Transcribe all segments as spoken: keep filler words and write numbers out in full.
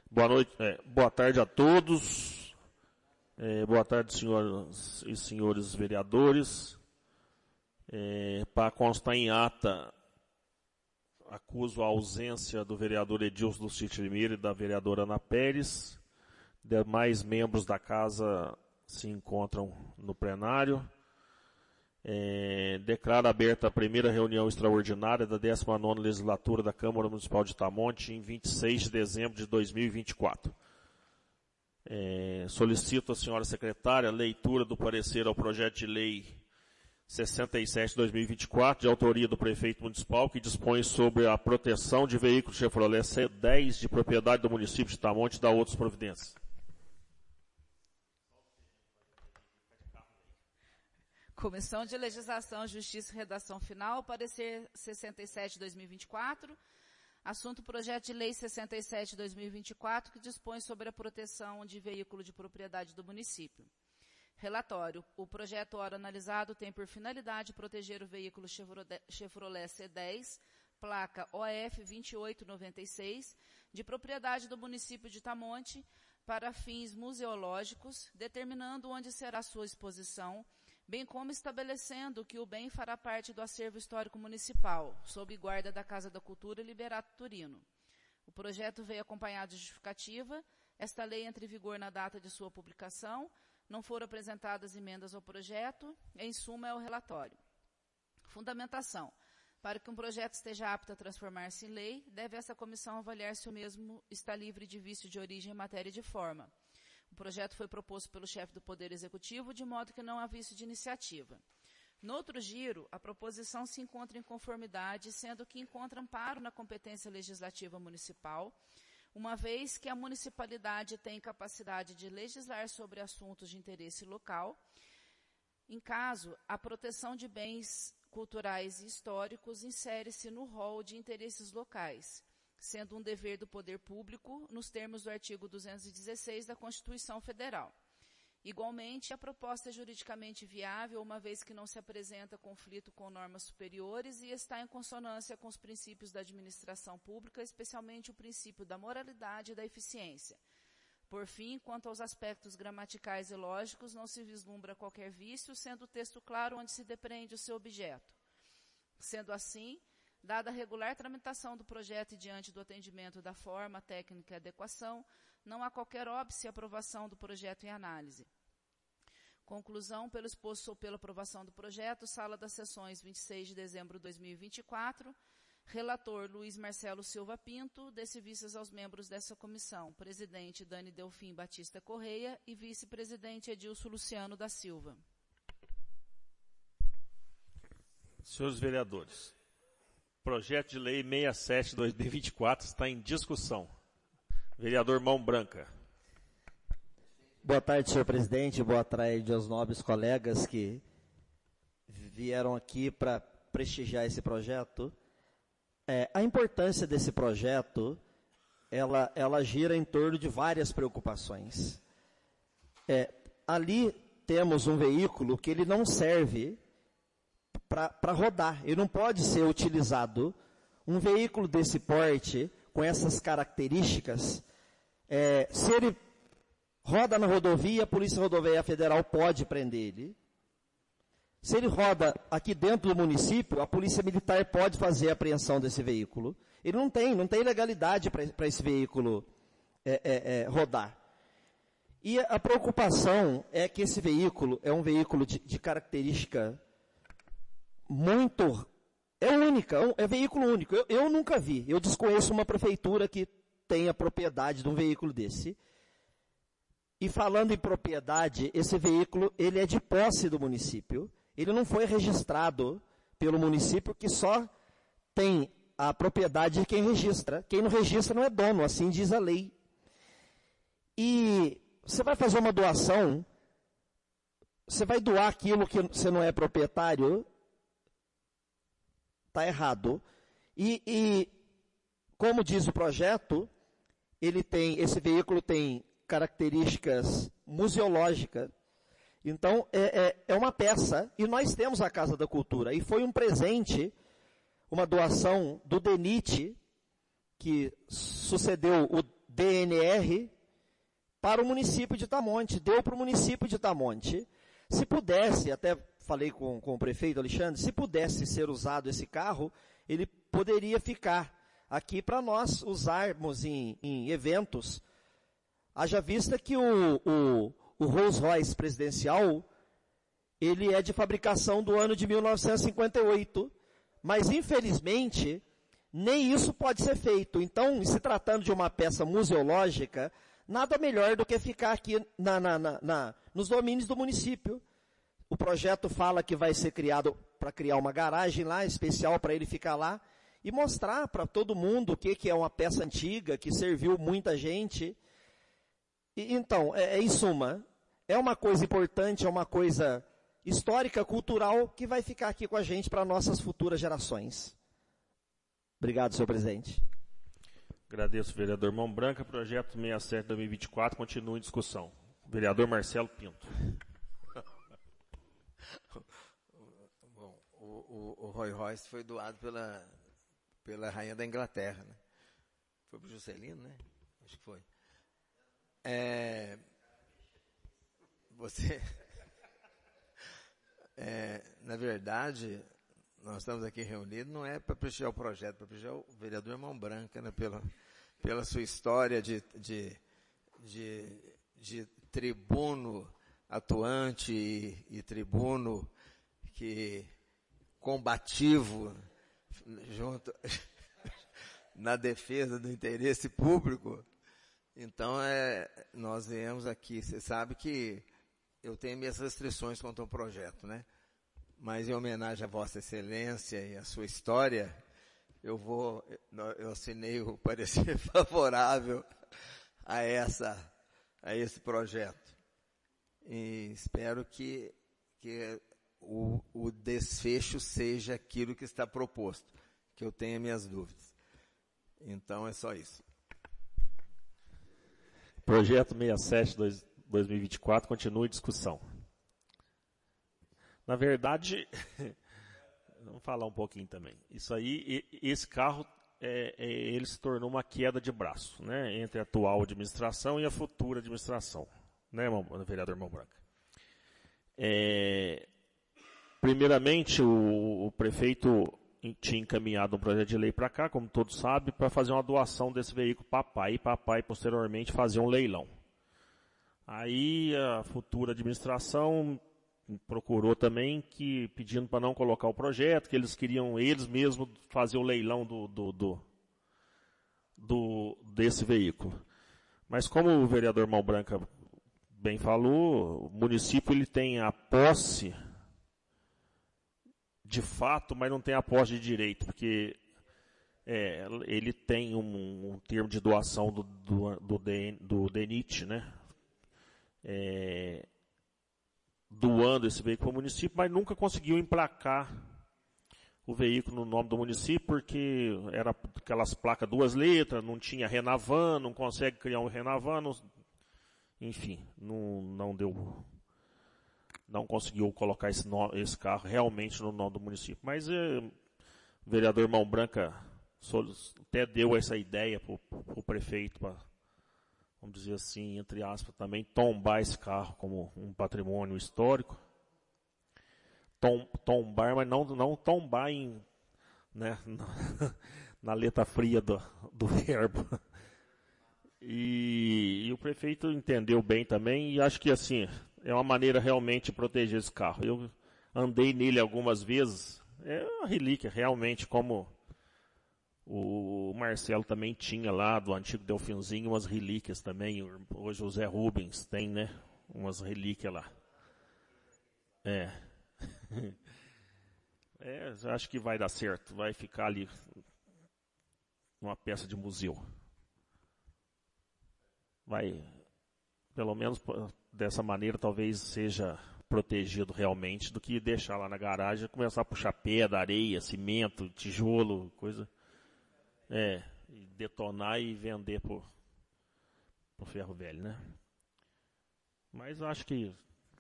Boa noite, é, boa tarde a todos. É, boa tarde, senhoras e senhores vereadores. É, para constar em ata, acuso a ausência do vereador Edilson do Sítio Limeira e da vereadora Ana Pérez. Demais membros da casa se encontram no plenário. É, declaro aberta a primeira reunião extraordinária da décima nona legislatura da Câmara Municipal de Itamonte em vinte e seis de dezembro de dois mil e vinte e quatro. É, solicito à senhora secretária a leitura do parecer ao projeto de lei sessenta e sete de dois mil e vinte e quatro, de autoria do prefeito municipal, que dispõe sobre a proteção de veículos Chevrolet C dez de propriedade do município de Itamonte e da outras providências. Comissão de Legislação, Justiça e Redação Final, parecer sessenta e sete de dois mil e vinte e quatro, assunto projeto de lei sessenta e sete de dois mil e vinte e quatro, que dispõe sobre a proteção de veículo de propriedade do município. Relatório. O projeto ora analisado tem por finalidade proteger o veículo Chevrolet C dez, placa O F vinte e oito noventa e seis, de propriedade do município de Itamonte, para fins museológicos, determinando onde será sua exposição, bem como estabelecendo que o bem fará parte do acervo histórico municipal, sob guarda da Casa da Cultura Liberato Turino. O projeto veio acompanhado de justificativa. Esta lei entra em vigor na data de sua publicação. Não foram apresentadas emendas ao projeto. Em suma, é o relatório. Fundamentação. Para que um projeto esteja apto a transformar-se em lei, deve essa comissão avaliar se o mesmo está livre de vício de origem em matéria e de forma. O projeto foi proposto pelo chefe do Poder Executivo, de modo que não há vício de iniciativa. No outro giro, a proposição se encontra em conformidade, sendo que encontra amparo na competência legislativa municipal, uma vez que a municipalidade tem capacidade de legislar sobre assuntos de interesse local. Em caso, a proteção de bens culturais e históricos insere-se no rol de interesses locais, sendo um dever do poder público, nos termos do artigo duzentos e dezesseis da Constituição Federal. Igualmente, a proposta é juridicamente viável, uma vez que não se apresenta conflito com normas superiores e está em consonância com os princípios da administração pública, especialmente o princípio da moralidade e da eficiência. Por fim, quanto aos aspectos gramaticais e lógicos, não se vislumbra qualquer vício, sendo o texto claro onde se depreende o seu objeto. Sendo assim, dada a regular tramitação do projeto e diante do atendimento da forma, técnica e adequação, não há qualquer óbice à aprovação do projeto em análise. Conclusão, pelo exposto sou pela aprovação do projeto, sala das sessões vinte e seis de dezembro de dois mil e vinte e quatro, relator Luiz Marcelo Silva Pinto, desse vistas aos membros dessa comissão, presidente Dani Delfim Batista Correia e vice-presidente Edilson Luciano da Silva. Senhores vereadores, projeto de lei sessenta e sete de dois mil e vinte e quatro está em discussão. Vereador Mão Branca. Boa tarde, senhor presidente. Boa tarde aos nobres colegas que vieram aqui para prestigiar esse projeto. É, a importância desse projeto, ela, ela gira em torno de várias preocupações. É, ali temos um veículo que ele não serve para rodar. Ele não pode ser utilizado. Um veículo desse porte, com essas características, é, se ele roda na rodovia, a Polícia Rodoviária Federal pode prender ele. Se ele roda aqui dentro do município, a Polícia Militar pode fazer a apreensão desse veículo. Ele não tem, não tem legalidade para esse veículo é, é, é, rodar. E a preocupação é que esse veículo é um veículo de, de característica muito... É única, é um veículo único. Eu, eu nunca vi, eu desconheço uma prefeitura que tenha propriedade de um veículo desse. E falando em propriedade, esse veículo, ele é de posse do município. Ele não foi registrado pelo município, que só tem a propriedade de quem registra. Quem não registra não é dono, assim diz a lei. E você vai fazer uma doação, você vai doar aquilo que você não é proprietário, está errado. E, e, como diz o projeto, ele tem, esse veículo tem características museológicas. Então, é, é, é uma peça, e nós temos a Casa da Cultura. E foi um presente, uma doação do DENIT, que sucedeu o D N R para o município de Itamonte, deu para o município de Itamonte. Se pudesse, até falei com, com o prefeito Alexandre, se pudesse ser usado esse carro, ele poderia ficar aqui para nós usarmos em, em eventos. Haja vista que o, o, o Rolls Royce presidencial, ele é de fabricação do ano de mil novecentos e cinquenta e oito, mas infelizmente nem isso pode ser feito. Então, se tratando de uma peça museológica, nada melhor do que ficar aqui na, na, na, na, nos domínios do município. O projeto fala que vai ser criado para criar uma garagem lá, especial para ele ficar lá, e mostrar para todo mundo o que, que é uma peça antiga, que serviu muita gente. E, então, é, é, em suma, é uma coisa importante, é uma coisa histórica, cultural, que vai ficar aqui com a gente para nossas futuras gerações. Obrigado, senhor presidente. Agradeço, vereador Mão Branca. Projeto sessenta e sete, dois mil e vinte e quatro, continua em discussão. Vereador Marcelo Pinto. Bom, o, o, o Rolls Royce foi doado pela, pela rainha da Inglaterra, né? Foi para o Juscelino, né? Acho que foi. É, você, é, na verdade, nós estamos aqui reunidos, não é para prestigiar o projeto, para prestigiar o vereador Mão Branca, né? Pela, pela sua história de, de, de, de tribuno atuante e, e tribuno que combativo junto na defesa do interesse público. Então, é, nós viemos aqui, você sabe que eu tenho minhas restrições quanto ao projeto, né? Mas em homenagem à Vossa Excelência e à sua história, eu vou, eu assinei o parecer favorável a essa, a esse projeto. E espero que, que o, o desfecho seja aquilo que está proposto, que eu tenha minhas dúvidas. Então, é só isso. Projeto sessenta e sete, dois mil e vinte e quatro, continua em discussão. Na verdade, vamos falar um pouquinho também. Isso aí, esse carro, é, é, ele se tornou uma queda de braço, né, entre a atual administração e a futura administração, né, vereador Mão Branca. É, primeiramente, o, o prefeito tinha encaminhado um projeto de lei para cá, como todos sabem, para fazer uma doação desse veículo para papai, e papai posteriormente fazer um leilão. Aí a futura administração procurou também, que, pedindo para não colocar o projeto, que eles queriam eles mesmos fazer o leilão do, do, do, do, desse veículo. Mas como o vereador Mão Branca bem falou, o município ele tem a posse de fato, mas não tem a posse de direito, porque é, ele tem um, um termo de doação do, do, do, do DENIT, né? É, doando esse veículo para o município, mas nunca conseguiu emplacar o veículo no nome do município, porque era aquelas placas duas letras, não tinha Renavan, não consegue criar um Renavan, não, enfim, não, não deu... não conseguiu colocar esse, no, esse carro realmente no nome do município. Mas é, o vereador Mão Branca até deu essa ideia para o prefeito, para, vamos dizer assim, entre aspas, também tombar esse carro como um patrimônio histórico. Tom, tombar, mas não, não tombar em, né, na, na letra fria do, do verbo. E, e o prefeito entendeu bem também, e acho que assim... é uma maneira realmente de proteger esse carro. Eu andei nele algumas vezes. É uma relíquia, realmente, como o Marcelo também tinha lá, do antigo Delfinzinho, umas relíquias também. Hoje o Zé Rubens tem, né? Umas relíquias lá. É. É, acho que vai dar certo. Vai ficar ali uma peça de museu. Vai, pelo menos... dessa maneira talvez seja protegido realmente, do que deixar lá na garagem e começar a puxar pedra, areia, cimento, tijolo, coisa. É, e detonar e vender pro, pro ferro velho, né? Mas eu acho que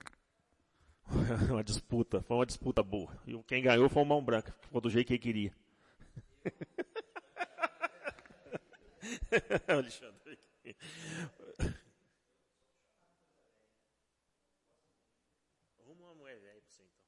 uma disputa, foi uma disputa boa. E quem ganhou foi o Mão Branca, ficou do jeito que ele queria. Alexandre. Arruma uma mulher velha pra você, então.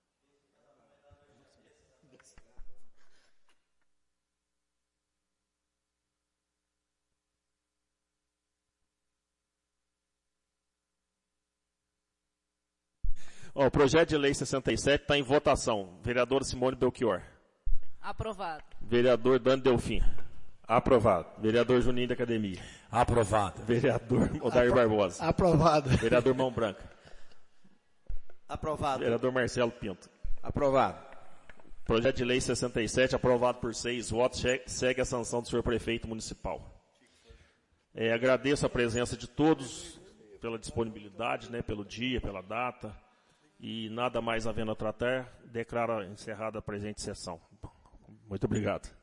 Ó, o projeto de lei sessenta e sete está em votação. Vereadora Simone Belchior. Aprovado. Vereador Dani Delfim. Aprovado. Vereador Juninho da Academia. Aprovado. Vereador Odair Barbosa. Aprovado. Vereador Mão Branca. Aprovado. Vereador Marcelo Pinto. Aprovado. Projeto de lei sessenta e sete, aprovado por seis votos, segue a sanção do senhor prefeito municipal. É, agradeço a presença de todos, pela disponibilidade, né, pelo dia, pela data, e nada mais havendo a tratar, declaro encerrada a presente sessão. Muito obrigado.